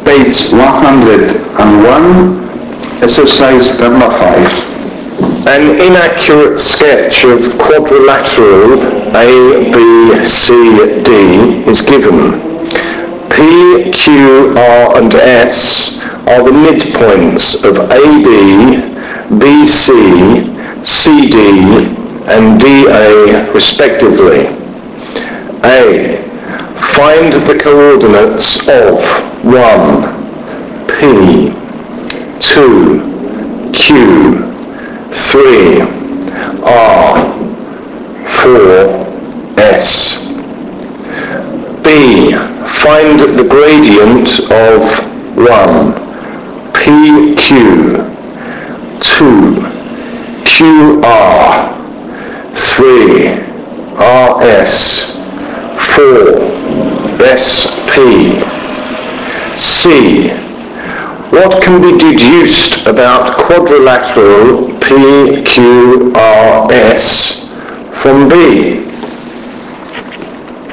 Page 101, exercise number 5. An inaccurate sketch of quadrilateral ABCD is given. P, Q, R and S are the midpoints of AB, BC, CD and DA respectively. A. Find the coordinates of 1. P, 2. Q, 3. R, 4. S. B. Find the gradient of 1. PQ, 2. QR, 3. RS, 4. SP. C. What can be deduced about quadrilateral PQRS from B?